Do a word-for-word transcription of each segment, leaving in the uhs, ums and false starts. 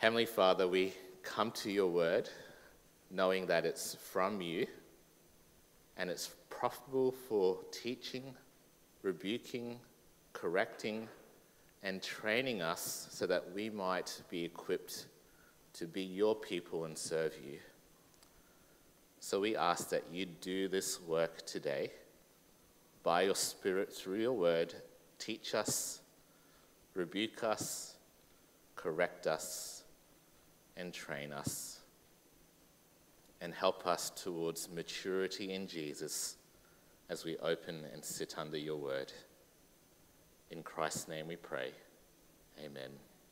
Heavenly Father, we come to your word knowing that it's from you and it's profitable for teaching, rebuking, correcting, and training us so that we might be equipped to be your people and serve you. So we ask that you do this work today by your Spirit through your word. Teach us, rebuke us, correct us, and train us, and help us towards maturity in Jesus as we open and sit under your word. In Christ's name we pray. Amen.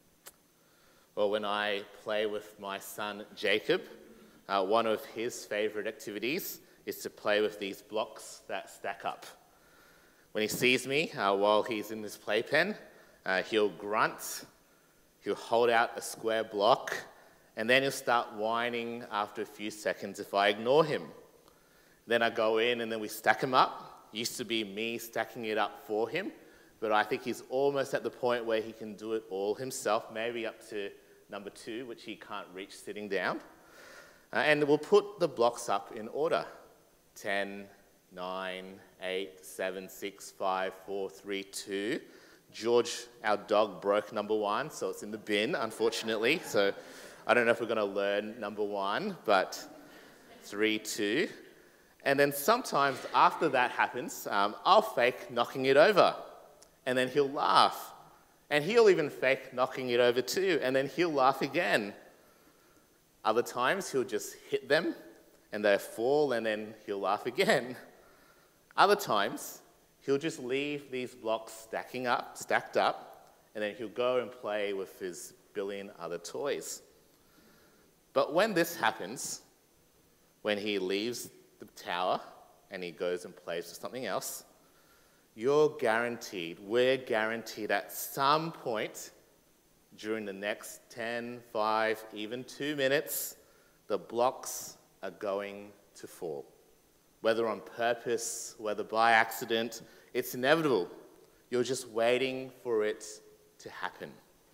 Well, when I play with my son Jacob, uh, one of his favorite activities is to play with these blocks that stack up. When he sees me uh, while he's in this playpen, uh, he'll grunt, he'll hold out a square block, and then he'll start whining after a few seconds if I ignore him. Then I go in and then we stack him up. Used to be me stacking it up for him, but I think he's almost at the point where he can do it all himself, maybe up to number two, which he can't reach sitting down. Uh, and we'll put the blocks up in order. ten, nine, eight, seven, six, five, four, three, two. George, our dog, broke number one, so it's in the bin, unfortunately. So I don't know if we're going to learn number one, but three, two. And then sometimes after that happens, um, I'll fake knocking it over. And then he'll laugh. And he'll even fake knocking it over too. And then he'll laugh again. Other times he'll just hit them and they fall and then he'll laugh again. Other times he'll just leave these blocks stacking up, stacked up, and then he'll go and play with his billion other toys. But when this happens, when he leaves the tower and he goes and plays with something else, you're guaranteed, we're guaranteed at some point during the next ten, five, even two minutes, the blocks are going to fall. Whether on purpose, whether by accident, it's inevitable. You're just waiting for it to happen.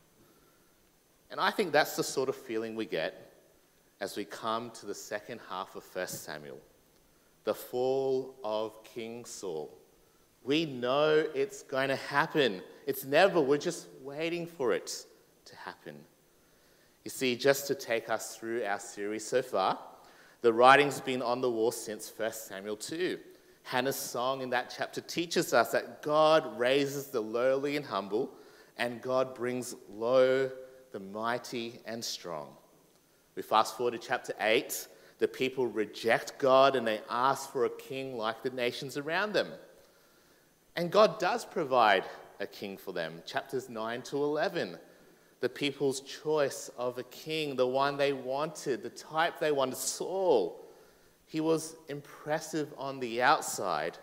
And I think that's the sort of feeling we get as we come to the second half of First Samuel, the fall of King Saul. We know it's going to happen. It's never. We're just waiting for it to happen. You see, just to take us through our series so far, the writing's been on the wall since First Samuel two. Hannah's song in that chapter teaches us that God raises the lowly and humble, and God brings low the mighty and strong. We fast forward to chapter eight. The people reject God and they ask for a king like the nations around them. And God does provide a king for them. Chapters nine to eleven, the people's choice of a king, the one they wanted, the type they wanted, Saul. He was impressive on the outside,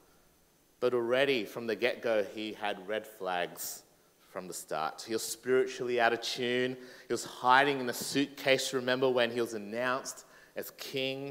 but already from the get-go, he had red flags from the start. He was spiritually out of tune. He was hiding in a suitcase, remember, when he was announced as king.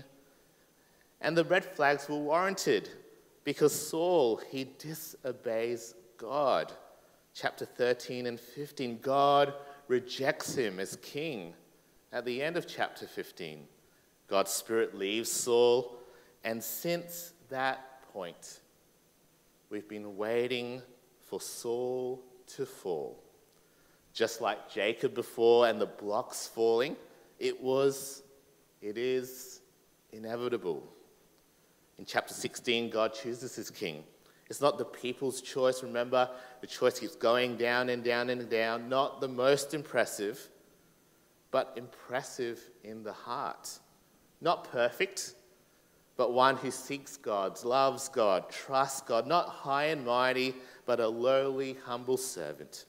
And the red flags were warranted, because Saul, he disobeys God. Chapter thirteen and fifteen, God rejects him as king. At the end of chapter fifteen, God's Spirit leaves Saul, and since that point, we've been waiting for Saul to fall. Just like Jacob before and the blocks falling, it was, it is inevitable. In chapter sixteen, God chooses his king. It's not the people's choice. Remember, the choice keeps going down and down and down. Not the most impressive, but impressive in the heart. Not perfect, but one who seeks God, loves God, trusts God. Not high and mighty, but a lowly, humble servant.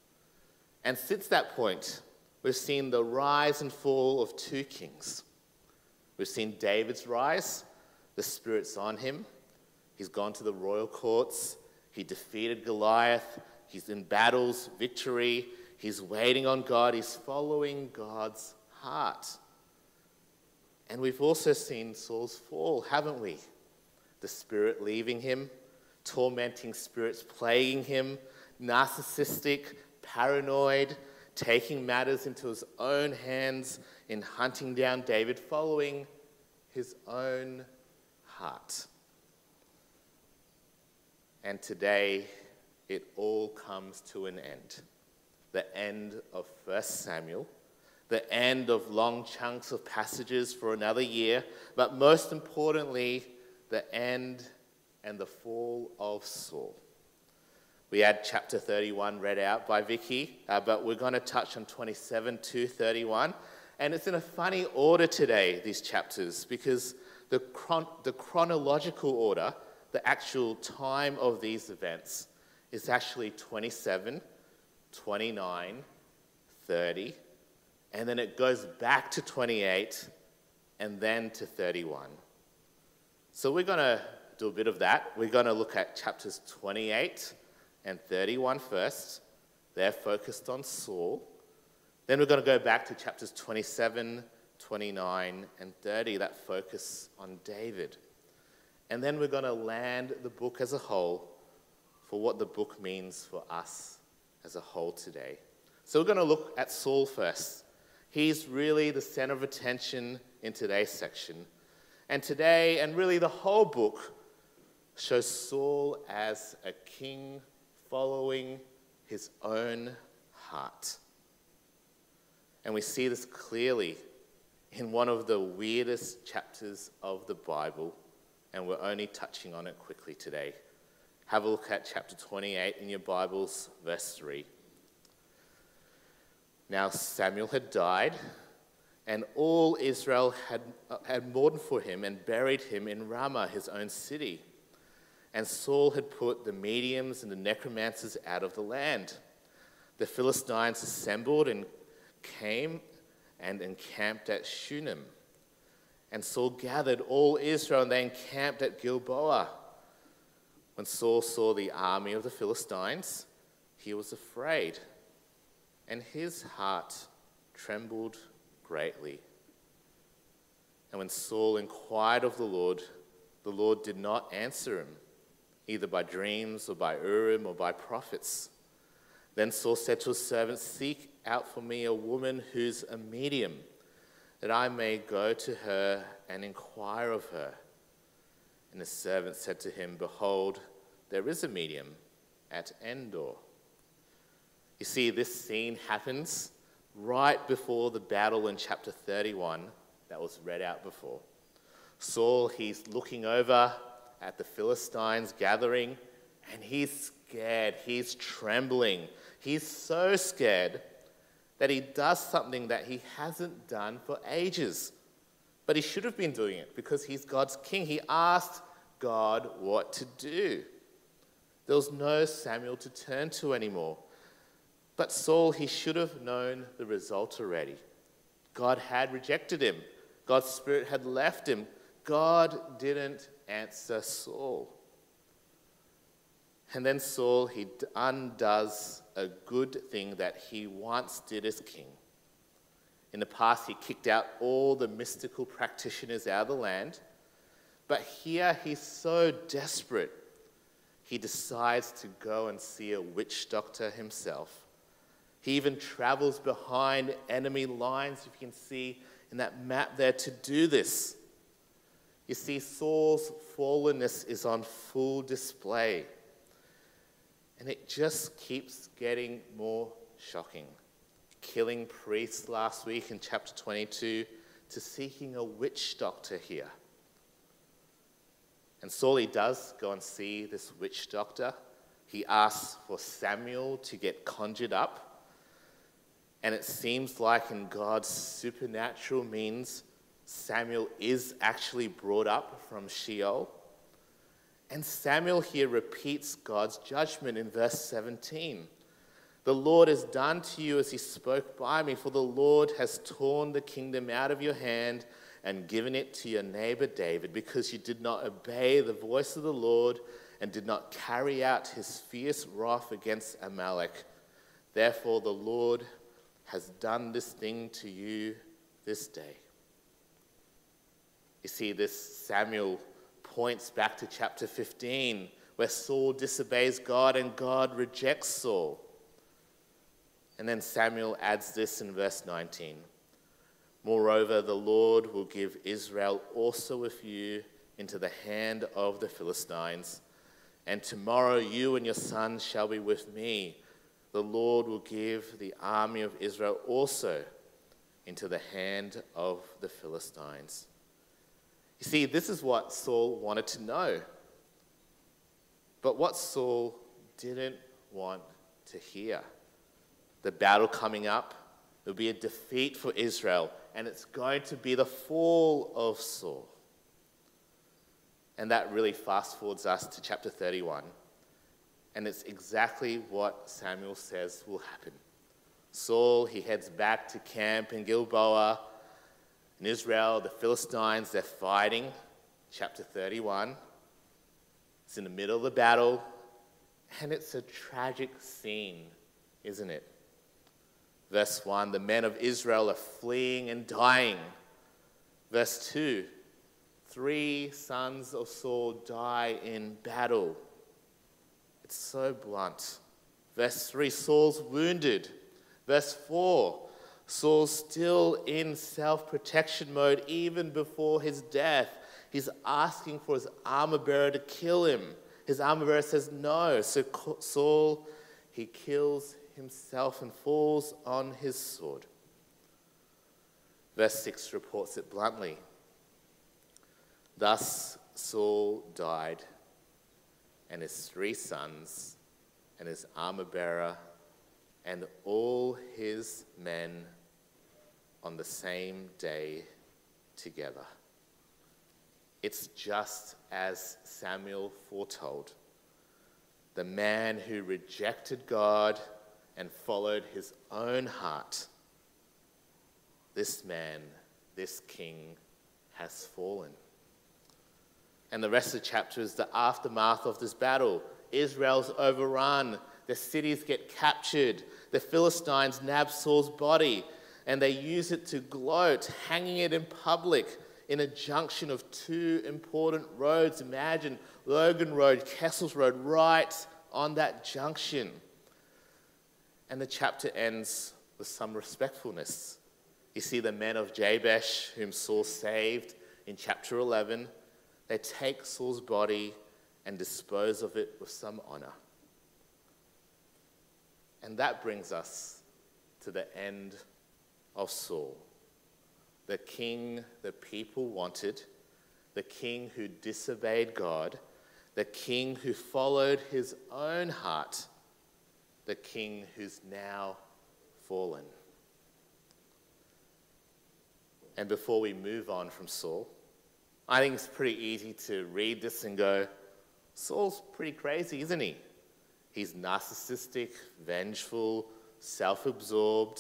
And since that point, we've seen the rise and fall of two kings. We've seen David's rise. The Spirit's on him. He's gone to the royal courts. He defeated Goliath. He's in battles, victory. He's waiting on God. He's following God's heart. And we've also seen Saul's fall, haven't we? The Spirit leaving him, tormenting spirits plaguing him, narcissistic, paranoid, taking matters into his own hands in hunting down David, following his own heart. And today, it all comes to an end. The end of First Samuel, the end of long chunks of passages for another year, but most importantly, the end and the fall of Saul. We had chapter thirty-one read out by Vicky, uh, but we're going to touch on twenty-seven to thirty-one. And it's in a funny order today, these chapters, because the, chron- the chronological order, the actual time of these events, is actually twenty-seven, twenty-nine, thirty, and then it goes back to twenty-eight, and then to thirty-one. So we're going to do a bit of that. We're going to look at chapters twenty-eight and thirty-one first. They're focused on Saul. Then we're going to go back to chapters twenty-seven, twenty-nine, and thirty that focus on David. And then we're going to land the book as a whole for what the book means for us as a whole today. So we're going to look at Saul first. He's really the center of attention in today's section. And today, and really the whole book, shows Saul as a king following his own heart. And we see this clearly in one of the weirdest chapters of the Bible, and we're only touching on it quickly today. Have a look at chapter twenty-eight in your Bibles, verse three. Now Samuel had died, and all Israel had, had mourned for him and buried him in Ramah, his own city. And Saul had put the mediums and the necromancers out of the land. The Philistines assembled and came and encamped at Shunem. And Saul gathered all Israel, and they encamped at Gilboa. When Saul saw the army of the Philistines, he was afraid, and his heart trembled greatly. And when Saul inquired of the Lord, the Lord did not answer him, either by dreams or by Urim or by prophets. Then Saul said to his servants, "Seek out for me a woman who's a medium, that I may go to her and inquire of her." And the servant said to him, "Behold, there is a medium at Endor." You see, this scene happens right before the battle in chapter thirty-one that was read out before. Saul, he's looking over at the Philistines gathering, and he's scared, he's trembling. He's so scared that he does something that he hasn't done for ages. But he should have been doing it because he's God's king. He asked God what to do. There was no Samuel to turn to anymore. But Saul, he should have known the result already. God had rejected him. God's spirit had left him. God didn't answer Saul. And then Saul, he undoes a good thing that he once did as king. In the past, he kicked out all the mystical practitioners out of the land. But here, he's so desperate, he decides to go and see a witch doctor himself. He even travels behind enemy lines, if you can see in that map there, to do this. You see, Saul's fallenness is on full display. And it just keeps getting more shocking. Killing priests last week in chapter twenty-two to seeking a witch doctor here. And Saul, he does go and see this witch doctor. He asks for Samuel to get conjured up. And it seems like in God's supernatural means, Samuel is actually brought up from Sheol. And Samuel here repeats God's judgment in verse seventeen. "The Lord has done to you as he spoke by me, for the Lord has torn the kingdom out of your hand and given it to your neighbor David, because you did not obey the voice of the Lord and did not carry out his fierce wrath against Amalek. Therefore the Lord has done this thing to you this day." You see, this Samuel points back to chapter fifteen, where Saul disobeys God and God rejects Saul. And then Samuel adds this in verse nineteen. Moreover, the Lord will give Israel also with you into the hand of the Philistines. And tomorrow you and your sons shall be with me. The Lord will give the army of Israel also into the hand of the Philistines. You see, this is what Saul wanted to know. But what Saul didn't want to hear. The battle coming up, there'll be a defeat for Israel, and it's going to be the fall of Saul. And that really fast forwards us to chapter thirty-one. And it's exactly what Samuel says will happen. Saul, he heads back to camp in Gilboa. In Israel, the Philistines, they're fighting. Chapter thirty-one. It's in the middle of the battle. And it's a tragic scene, isn't it? Verse one, the men of Israel are fleeing and dying. Verse two, three sons of Saul die in battle. It's so blunt. Verse three, Saul's wounded. Verse four, Saul's still in self-protection mode even before his death. He's asking for his armor bearer to kill him. His armor bearer says no. So Saul, he kills himself and falls on his sword. Verse six reports it bluntly. Thus Saul died, and his three sons, and his armor bearer, and all his men on the same day together. It's just as Samuel foretold. The man who rejected God and followed his own heart, this man, this king, has fallen. And the rest of the chapter is the aftermath of this battle. Israel's overrun. The cities get captured. The Philistines nab Saul's body, and they use it to gloat, hanging it in public in a junction of two important roads. Imagine Logan Road, Kessels Road, right on that junction. And the chapter ends with some respectfulness. You see the men of Jabesh, whom Saul saved in chapter eleven, they take Saul's body and dispose of it with some honor. And that brings us to the end of Saul. The king the people wanted, the king who disobeyed God, the king who followed his own heart, the king who's now fallen. And before we move on from Saul, I think it's pretty easy to read this and go, Saul's pretty crazy, isn't he? He's narcissistic, vengeful, self-absorbed.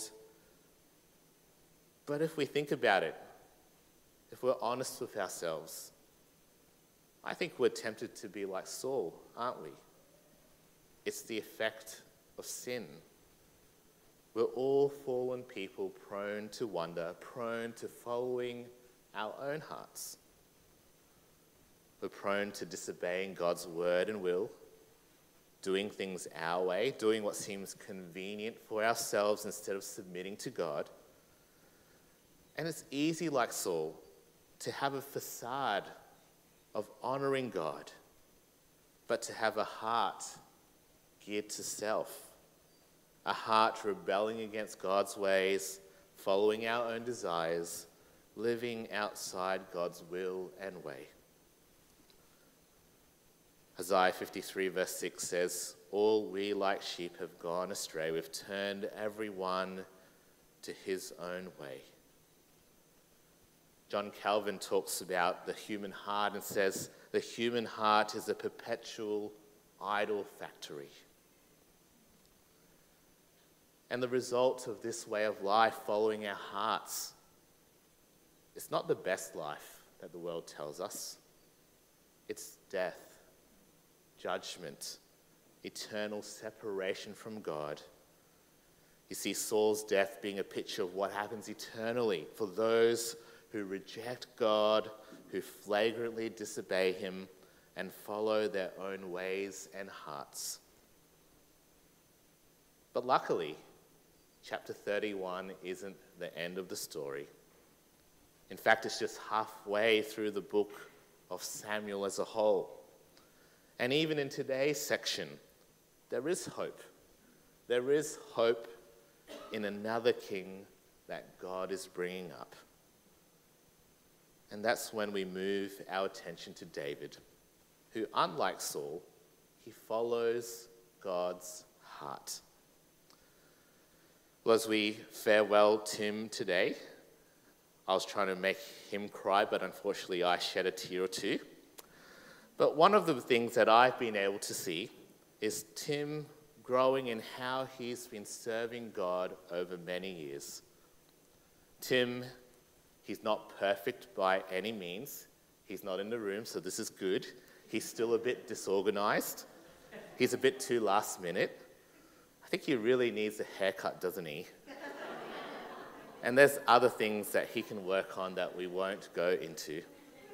But if we think about it, if we're honest with ourselves, I think we're tempted to be like Saul, aren't we? It's the effect of sin. We're all fallen people prone to wander, prone to following our own hearts. We're prone to disobeying God's word and will, doing things our way, doing what seems convenient for ourselves instead of submitting to God. And it's easy, like Saul, to have a facade of honoring God, but to have a heart geared to self, a heart rebelling against God's ways, following our own desires, living outside God's will and way. Isaiah fifty-three verse six says, all we like sheep have gone astray. We've turned everyone to his own way. John Calvin talks about the human heart and says, the human heart is a perpetual idol factory. And the result of this way of life, following our hearts, it's not the best life that the world tells us. It's death, judgment, eternal separation from God. You see Saul's death being a picture of what happens eternally for those who reject God, who flagrantly disobey him and follow their own ways and hearts. But luckily, chapter thirty-one isn't the end of the story. In fact, it's just halfway through the book of Samuel as a whole. And even in today's section, there is hope. There is hope in another king that God is bringing up. And that's when we move our attention to David, who, unlike Saul, he follows God's heart. Well, as we farewell Tim today, I was trying to make him cry, but unfortunately I shed a tear or two. But one of the things that I've been able to see is Tim growing in how he's been serving God over many years. Tim, he's not perfect by any means. He's not in the room, so this is good. He's still a bit disorganized. He's a bit too last minute. I think he really needs a haircut, doesn't he? And there's other things that he can work on that we won't go into.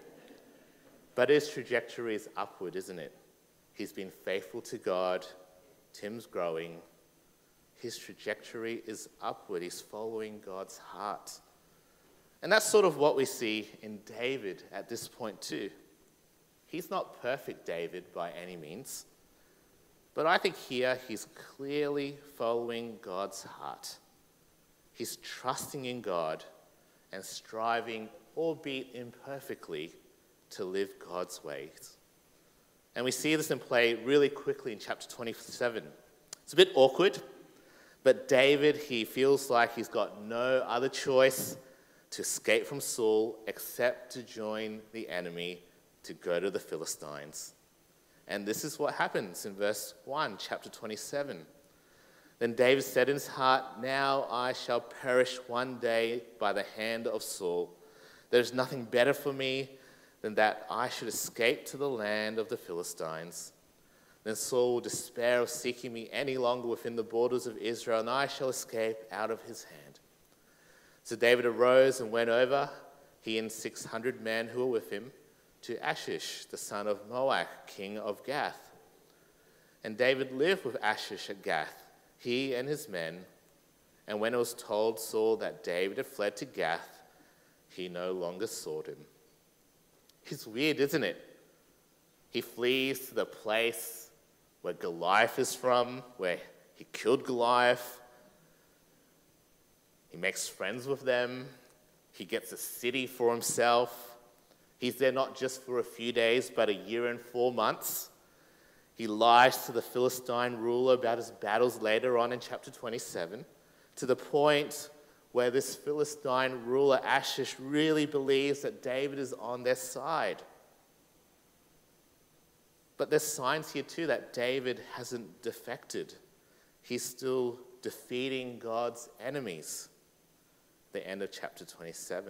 But his trajectory is upward, isn't it? He's been faithful to God. Tim's growing. His trajectory is upward. He's following God's heart. And that's sort of what we see in David at this point too. He's not perfect, David, by any means. But I think here he's clearly following God's heart. He's trusting in God and striving, albeit imperfectly, to live God's ways. And we see this in play really quickly in chapter twenty-seven. It's a bit awkward, but David, he feels like he's got no other choice to escape from Saul except to join the enemy to go to the Philistines. And this is what happens in verse one, chapter twenty-seven. Then David said in his heart, "Now I shall perish one day by the hand of Saul. There is nothing better for me than that I should escape to the land of the Philistines. Then Saul will despair of seeking me any longer within the borders of Israel, and I shall escape out of his hand." So David arose and went over, he and six hundred men who were with him, to Achish, the son of Moach, king of Gath. And David lived with Achish at Gath, he and his men. And when it was told Saul that David had fled to Gath, he no longer sought him. It's weird, isn't it? He flees to the place where Goliath is from, where he killed Goliath. He makes friends with them. He gets a city for himself. He's there not just for a few days, but a year and four months. He lies to the Philistine ruler about his battles later on in chapter twenty-seven, to the point where this Philistine ruler, Achish, really believes that David is on their side. But there's signs here too that David hasn't defected. He's still defeating God's enemies. The end of chapter twenty-seven.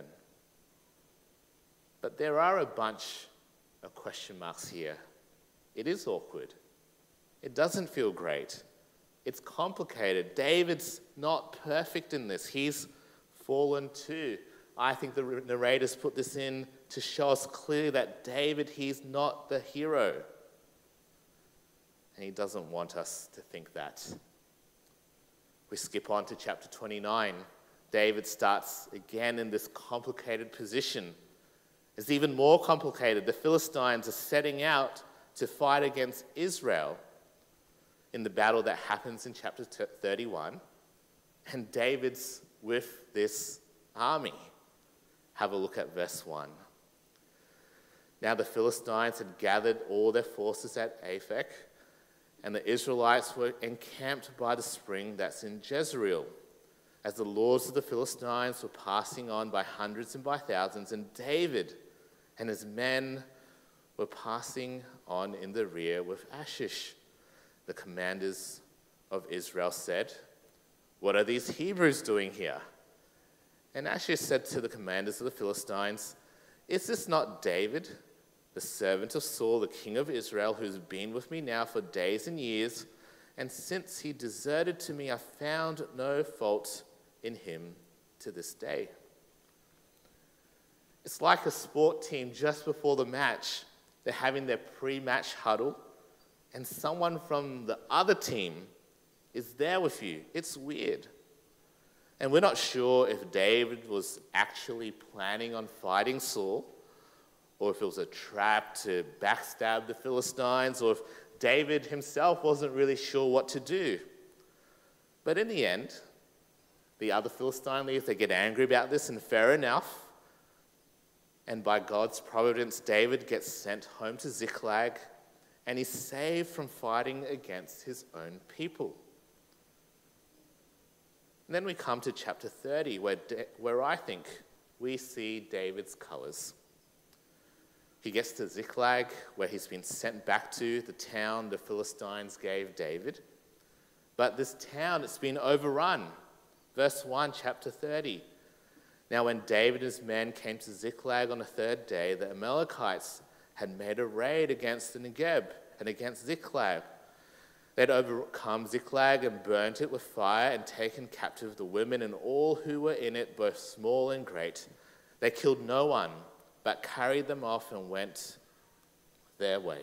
But there are a bunch of question marks here. It is awkward. It doesn't feel great. It's complicated. David's not perfect in this. He's fallen too. I think the narrators put this in to show us clearly that David, he's not the hero. And he doesn't want us to think that. We skip on to chapter twenty-nine. David starts again in this complicated position. It's even more complicated. The Philistines are setting out to fight against Israel in the battle that happens in chapter thirty-one. And David's with this army. Have a look at verse one. Now the Philistines had gathered all their forces at Aphek, and the Israelites were encamped by the spring that's in Jezreel, as the lords of the Philistines were passing on by hundreds and by thousands, and David and his men were passing on in the rear with Achish. The commanders of Israel said, "What are these Hebrews doing here?" And Achish said to the commanders of the Philistines, "Is this not David, the servant of Saul, the king of Israel, who's been with me now for days and years? And since he deserted to me, I found no fault in him to this day." It's like a sport team just before the match. They're having their pre-match huddle, and someone from the other team is there with you. It's weird. And we're not sure if David was actually planning on fighting Saul, or if it was a trap to backstab the Philistines, or if David himself wasn't really sure what to do. But in the end, the other Philistine leaders, they get angry about this, and fair enough. And by God's providence, David gets sent home to Ziklag, and he's saved from fighting against his own people. And then we come to chapter thirty, where, where I think we see David's colours. He gets to Ziklag, where he's been sent back to, the town the Philistines gave David. But this town, it's been overrun. Verse one, chapter thirty. Now when David and his men came to Ziklag on the third day, the Amalekites had made a raid against the Negeb and against Ziklag. They'd overcome Ziklag and burnt it with fire and taken captive the women and all who were in it, both small and great. They killed no one, but carried them off and went their way.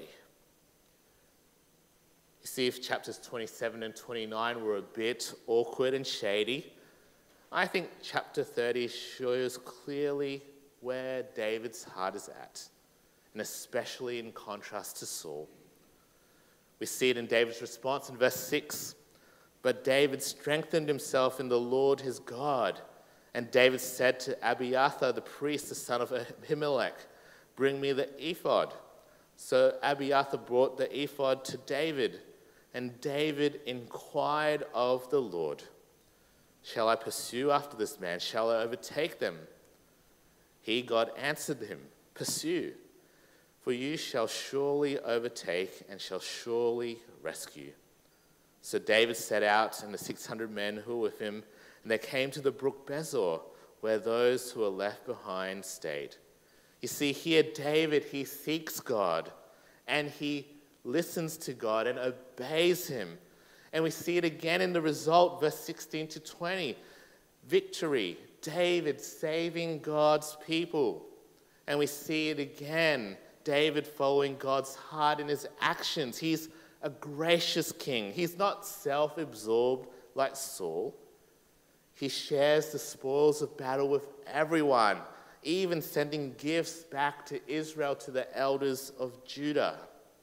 You see, if chapters twenty-seven and twenty-nine were a bit awkward and shady, I think chapter thirty shows clearly where David's heart is at, and especially in contrast to Saul. We see it in David's response in verse six. But David strengthened himself in the Lord his God. And David said to Abiathar the priest, the son of Ahimelech, "Bring me the ephod." So Abiathar brought the ephod to David, and David inquired of the Lord, "Shall I pursue after this man? Shall I overtake them?" He, God, answered him, "Pursue, for you shall surely overtake and shall surely rescue." So David set out, and the six hundred men who were with him, and they came to the brook Bezor, where those who were left behind stayed. You see, here David, he seeks God, and he listens to God and obeys him. And we see it again in the result, verse sixteen to twenty. Victory, David saving God's people. And we see it again, David following God's heart in his actions. He's a gracious king. He's not self-absorbed like Saul. He shares the spoils of battle with everyone, even sending gifts back to Israel to the elders of Judah.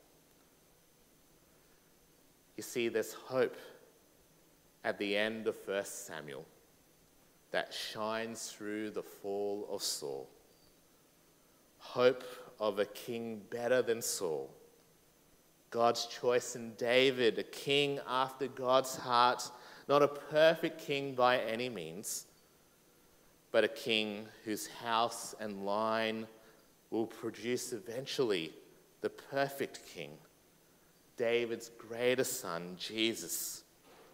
You see, there's hope at the end of First Samuel that shines through the fall of Saul. Hope of a king better than Saul. God's choice in David, a king after God's heart, not a perfect king by any means, but a king whose house and line will produce eventually the perfect king, David's greatest son, Jesus.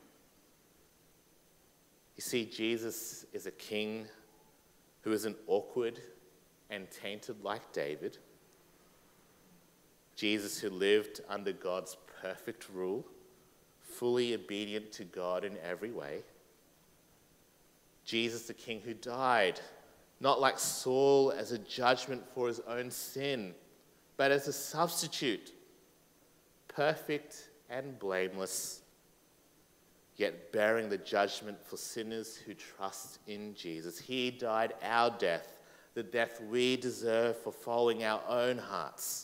You see, Jesus is a king who isn't awkward and tainted like David. Jesus who lived under God's perfect rule, fully obedient to God in every way. Jesus the king who died, not like Saul as a judgment for his own sin, but as a substitute, perfect and blameless, yet bearing the judgment for sinners who trust in Jesus. He died our death, the death we deserve for following our own hearts.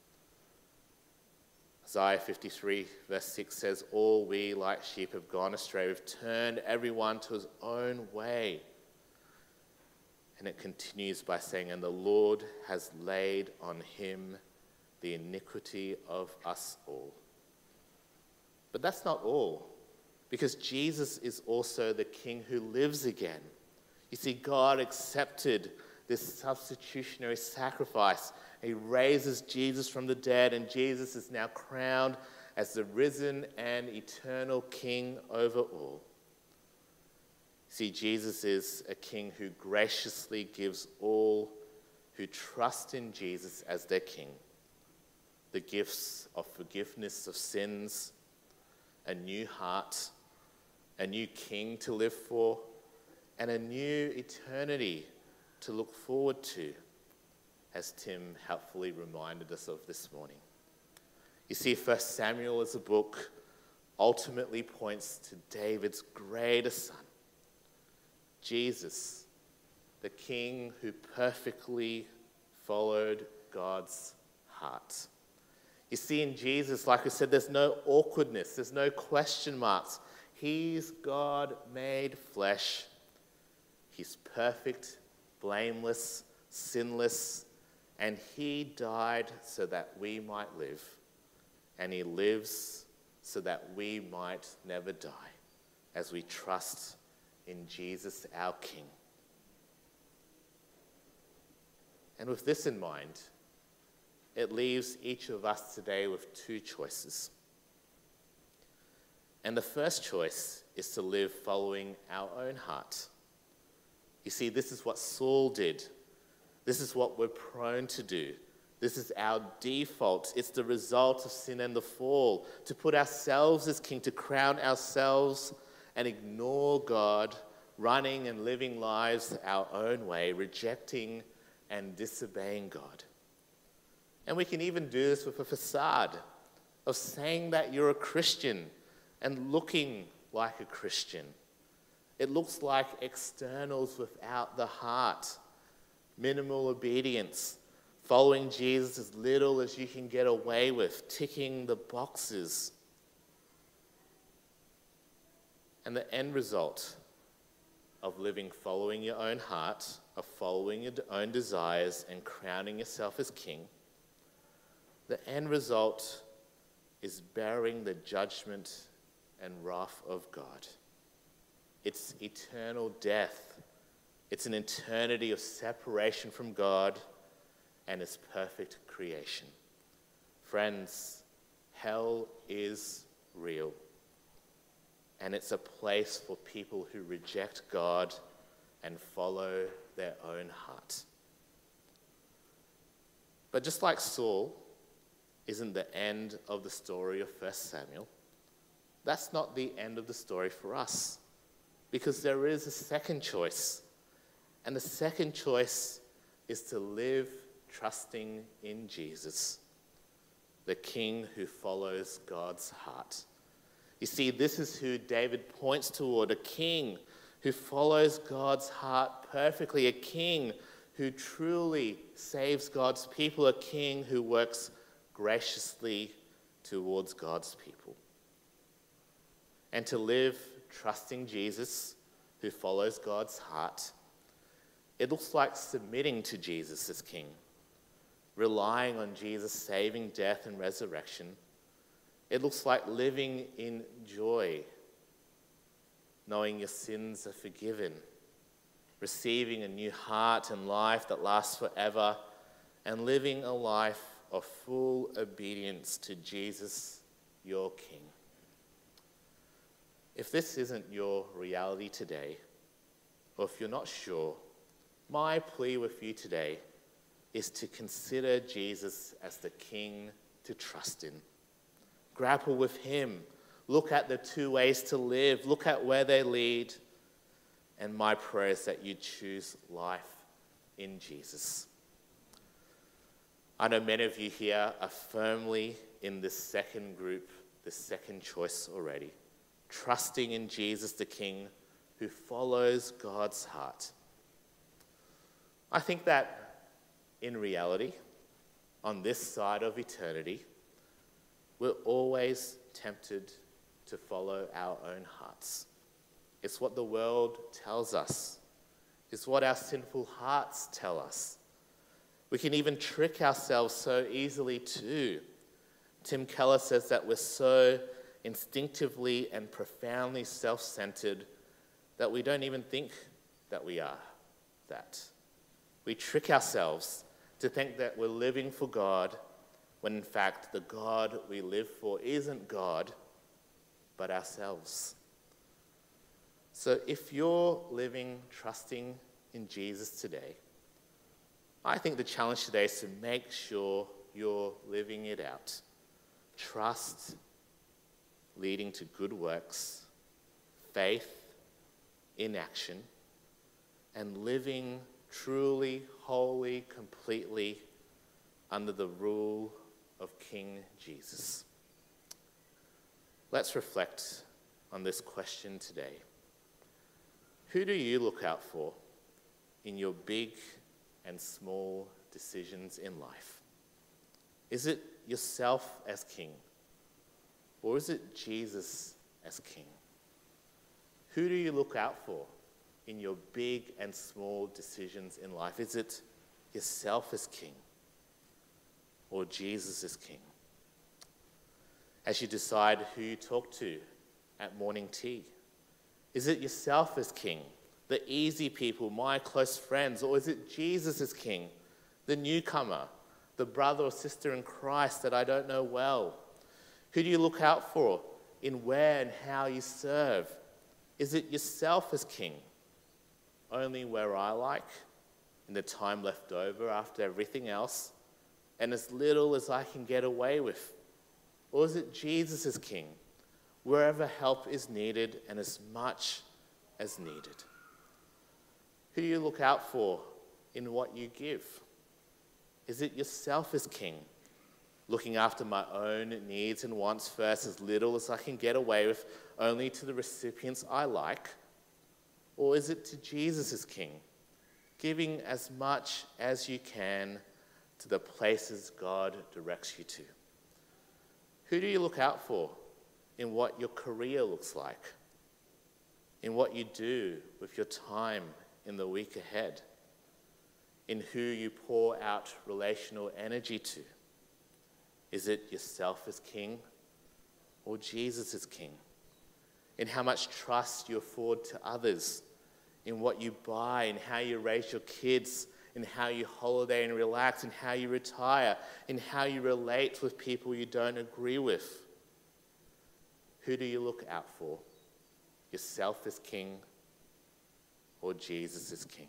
Isaiah fifty-three verse six says, "All we like sheep have gone astray. We've turned everyone to his own way." And it continues by saying, "And the Lord has laid on him the iniquity of us all." But that's not all, because Jesus is also the king who lives again. You see, God accepted this substitutionary sacrifice. He raises Jesus from the dead, and Jesus is now crowned as the risen and eternal king over all. See, Jesus is a king who graciously gives all who trust in Jesus as their king the gifts of forgiveness of sins, a new heart, a new king to live for, and a new eternity to look forward to, as Tim helpfully reminded us of this morning. You see, First Samuel as a book ultimately points to David's greatest son, Jesus, the King who perfectly followed God's heart. You see, in Jesus, like I said, there's no awkwardness, there's no question marks. He's God made flesh. He's perfect, blameless, sinless, and he died so that we might live. And he lives so that we might never die as we trust in Jesus, our King. And with this in mind, it leaves each of us today with two choices. And the first choice is to live following our own heart. You see, this is what Saul did. This is what we're prone to do. This is our default. It's the result of sin and the fall, to put ourselves as king, to crown ourselves and ignore God, running and living lives our own way, rejecting and disobeying God. And we can even do this with a facade of saying that you're a Christian and looking like a Christian. It looks like externals without the heart. Minimal obedience, following Jesus as little as you can get away with, ticking the boxes. And the end result of living following your own heart, of following your own desires and crowning yourself as king, the end result is bearing the judgment and wrath of God. It's eternal death. It's an eternity of separation from God and his perfect creation. Friends, hell is real. And it's a place for people who reject God and follow their own heart. But just like Saul isn't the end of the story of First Samuel, that's not the end of the story for us. Because there is a second choice. And the second choice is to live trusting in Jesus, the King who follows God's heart. You see, this is who David points toward, a king who follows God's heart perfectly, a king who truly saves God's people, a king who works graciously towards God's people. And to live trusting Jesus, who follows God's heart, it looks like submitting to Jesus as king, relying on Jesus' saving death and resurrection. It looks like living in joy, knowing your sins are forgiven, receiving a new heart and life that lasts forever, and living a life of full obedience to Jesus, your King. If this isn't your reality today, or if you're not sure, my plea with you today is to consider Jesus as the King to trust in. Grapple with him. Look at the two ways to live. Look at where they lead. And my prayer is that you choose life in Jesus. I know many of you here are firmly in this second group, this second choice already. Trusting in Jesus the King who follows God's heart. I think that in reality, on this side of eternity, we're always tempted to follow our own hearts. It's what the world tells us. It's what our sinful hearts tell us. We can even trick ourselves so easily too. Tim Keller says that we're so instinctively and profoundly self-centered that we don't even think that we are that. We trick ourselves to think that we're living for God when in fact the God we live for isn't God, but ourselves. So if you're living trusting in Jesus today, I think the challenge today is to make sure you're living it out. Trust leading to good works, faith in action, and living truly, wholly, completely under the rule of King Jesus. Let's reflect on this question today. Who do you look out for in your big and small decisions in life? Is it yourself as king? Or is it Jesus as king? Who do you look out for in your big and small decisions in life? Is it yourself as king? Or Jesus as king? As you decide who you talk to at morning tea, is it yourself as king, the easy people, my close friends, or is it Jesus as king, the newcomer, the brother or sister in Christ that I don't know well? Who do you look out for in where and how you serve? Is it yourself as king, only where I like, in the time left over after everything else, and as little as I can get away with? Or is it Jesus as king, wherever help is needed and as much as needed? Who do you look out for in what you give? Is it yourself as king, looking after my own needs and wants first, as little as I can get away with, only to the recipients I like? Or is it to Jesus as king, giving as much as you can to the places God directs you to? Who do you look out for in what your career looks like, in what you do with your time in the week ahead, in who you pour out relational energy to? Is it yourself as king or Jesus as king? In how much trust you afford to others, in what you buy, in how you raise your kids, in how you holiday and relax, in how you retire, in how you relate with people you don't agree with? Who do you look out for? Yourself as king or Jesus as king?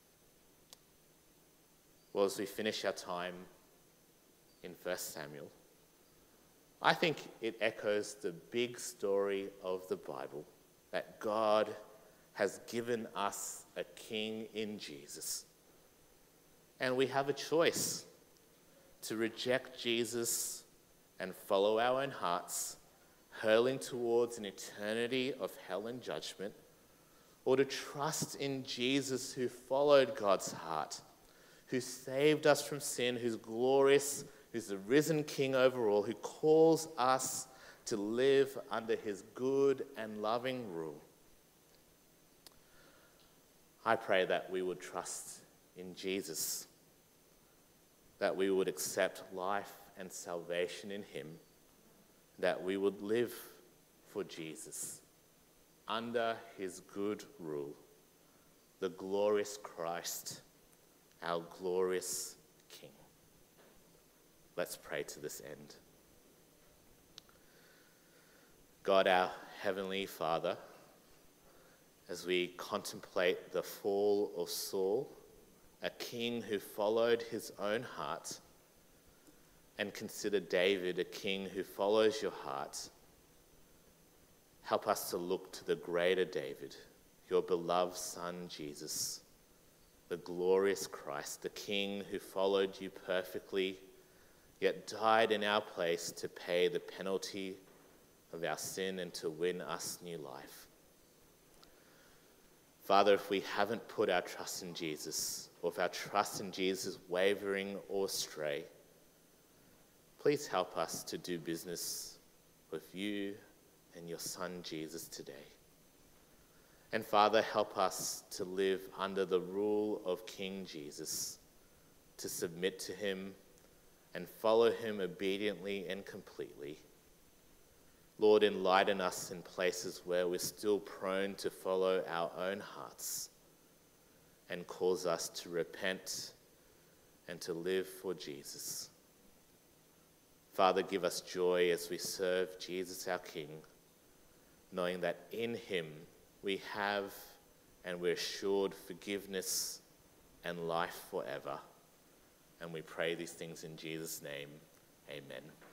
Well, as we finish our time in First Samuel, I think it echoes the big story of the Bible, that God has given us a king in Jesus. And we have a choice to reject Jesus and follow our own hearts, hurling towards an eternity of hell and judgment, or to trust in Jesus, who followed God's heart, who saved us from sin, who's glorious, who's the risen King over all, who calls us to live under his good and loving rule. I pray that we would trust in Jesus, that we would accept life and salvation in him, that we would live for Jesus under his good rule, the glorious Christ, our glorious King. Let's pray to this end. God, our Heavenly Father, as we contemplate the fall of Saul, a king who followed his own heart, and consider David, a king who follows your heart, help us to look to the greater David, your beloved Son Jesus, the glorious Christ, the King who followed you perfectly, yet died in our place to pay the penalty of our sin and to win us new life. Father, if we haven't put our trust in Jesus, or if our trust in Jesus is wavering or stray, please help us to do business with you and your Son Jesus today. And Father, help us to live under the rule of King Jesus, to submit to him and follow him obediently and completely. Lord, enlighten us in places where we're still prone to follow our own hearts, and cause us to repent and to live for Jesus. Father, give us joy as we serve Jesus our King, knowing that in him we have and we're assured forgiveness and life forever. And we pray these things in Jesus' name. Amen.